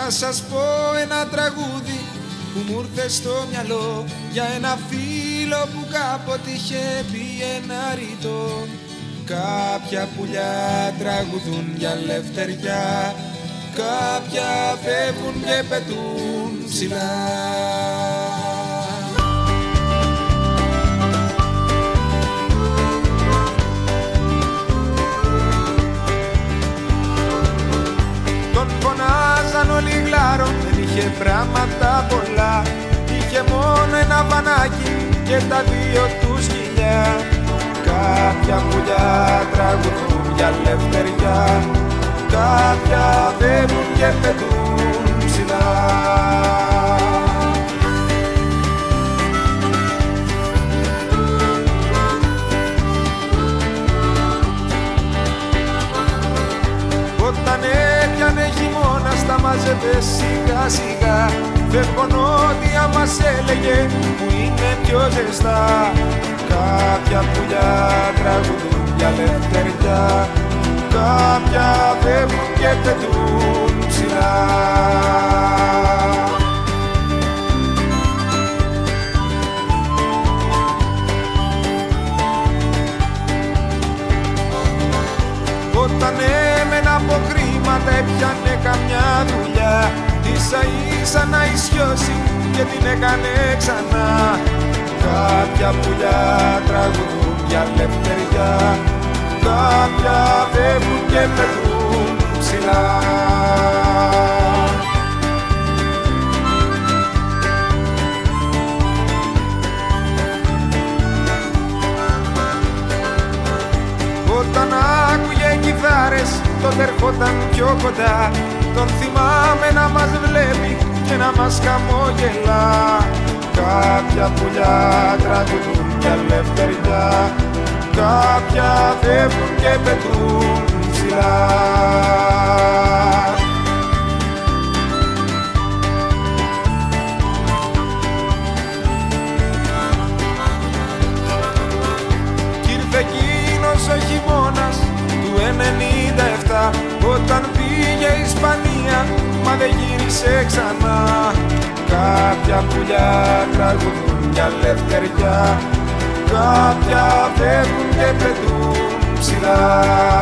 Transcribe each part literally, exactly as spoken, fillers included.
να σας πω ένα τραγούδι που μου ήρθε στο μυαλό για ένα φίλο που κάποτε είχε πει ένα ρητό. Κάποια πουλιά τραγουδούν για ελευθεριά, κάποια φεύγουν και πετούν ψηλά. Τον φωνάζαν όλοι γλάρο, δεν είχε πράγματα πολλά. Είχε μόνο ένα βανάκι και τα δύο του σκυλιά. Κάποια πουλιά τραγουδούν για ελευθεριά, κάποια φεύγουν και πετούν ψηλά. Όταν έπιανε χειμώνας τα μάζευε σιγά σιγά. Φεύγω νότια μας έλεγε που είναι πιο ζεστά. Κάποια πουλιά τραγουδούν για ελευθεριά, κάποια φεύγουν και πετούν ψηλά. Όταν έμενα από χρήματα έπιανε καμιά δουλειά, ίσα ίσα να ισιώσει και την έκανε ξανά. Κάποια πουλιά τραγουδούν για ελευθεριά, κάποια φεύγουν και πετούν ψηλά. Όταν άκουγε κιθάρες τότε ερχόταν πιο κοντά. Τον θυμάμαι να μας βλέπει και να μας χαμογελά. Κάποια πουλιά τραγουδούν για ελευθεριά, κάποια φεύγουν και πετούν ψηλά. Κι ήρθε εκείνος ο χειμώνας του ενενήντα επτά, όταν πήγε Ισπανία μα δεν γύρισε ξανά. Κάποια πουλιά τραγουδούν για ελευθεριά, κάποια φεύγουν και πετούν ψηλά.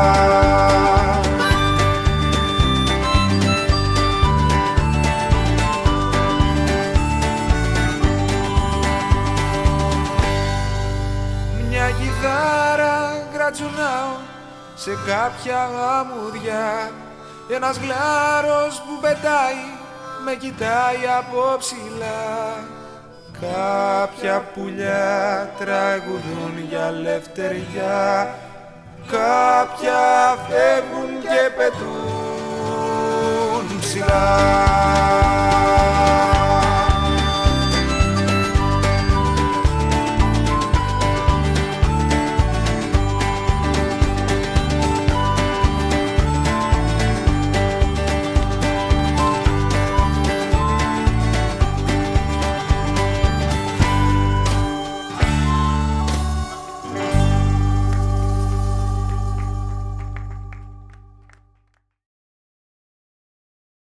Μια κιθάρα γρατσουνάω σε κάποια αμμούδια. Ένας γλάρος που πετάει με κοιτάει από ψηλά. Κάποια πουλιά τραγουδούν για ελευθεριά, κάποια φεύγουν και πετούν ψηλά.